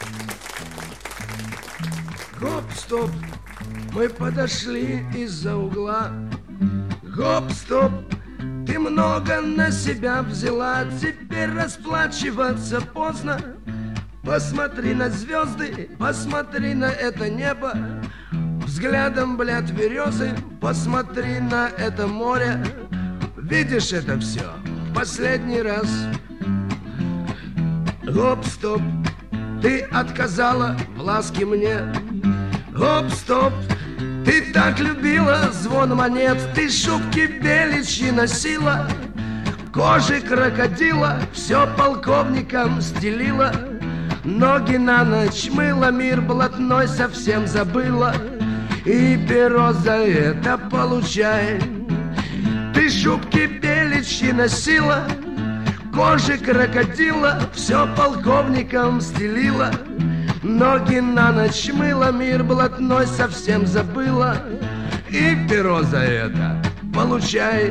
Гоп-стоп, мы подошли из-за угла. Гоп-стоп, ты много на себя взяла, теперь расплачиваться поздно. Посмотри на звезды, посмотри на это небо, взглядом, блядь, березы, посмотри на это море. Видишь это все в последний раз. Гоп-стоп, ты отказала в ласке мне. Гоп-стоп, ты так любила звон монет, ты шубки беличьи носила, кожи крокодила все полковникам стелила, ноги на ночь мыла, мир блатной совсем забыла, и перо за это получай. Ты шубки беличьи носила, кожи крокодила все полковникам стелила, ноги на ночь мыла, мир блатной совсем забыла, и перо за это получай.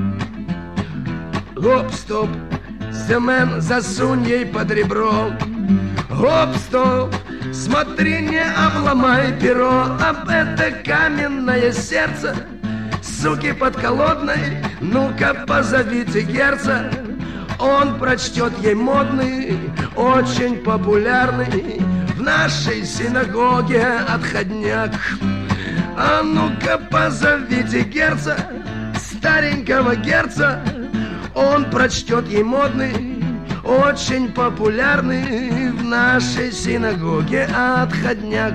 Гоп-стоп, Семен, засунь ей под ребро. Гоп-стоп, смотри, не обломай перо об это каменное сердце. Суки подколодной, ну-ка позовите герца. Он прочтет ей модный, очень популярный в нашей синагоге отходняк. А ну-ка позовите герца, старенького герца. Он прочтет ей модный, очень популярный в нашей синагоге отходняк.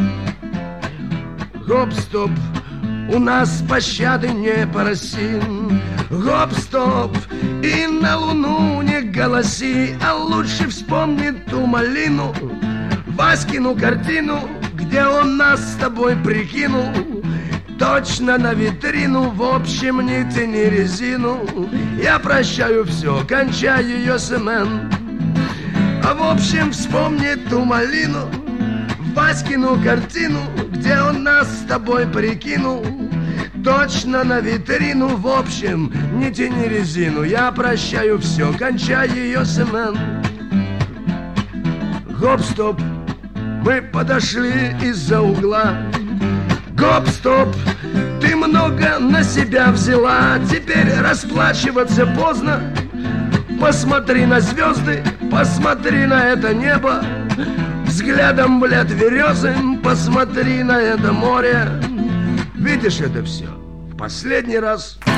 Гоп-стоп, у нас пощады не поросим. Гоп-стоп, и на луну не голоси, а лучше вспомни ту малину, Васькину картину, где он нас с тобой прикинул. Точно на витрину, в общем, не тяни резину. Я прощаю все, кончаю ее, Семен. А в общем, вспомни ту малину, Васькину картину, где он нас с тобой прикинул. Точно на витрину, в общем, не тяни резину. Я прощаю все, кончай ее, Семен. Гоп-стоп, мы подошли из-за угла. Гоп-стоп, ты много на себя взяла, теперь расплачиваться поздно. Посмотри на звезды, посмотри на это небо, взглядом, блядь, березы, посмотри на это море. Видишь это все в последний раз.